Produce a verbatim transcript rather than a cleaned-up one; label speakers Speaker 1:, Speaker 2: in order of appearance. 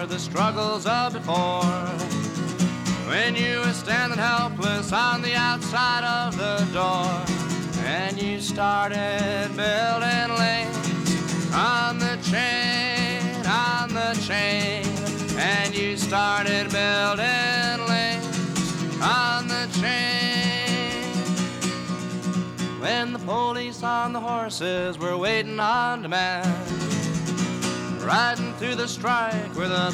Speaker 1: remember the struggles of before, when you were standing helpless on the outside of the door, and you started building lanes on the chain, on the chain, and you started building lanes on the chain. When the police on the horses were waiting on demand, riding through the strike where the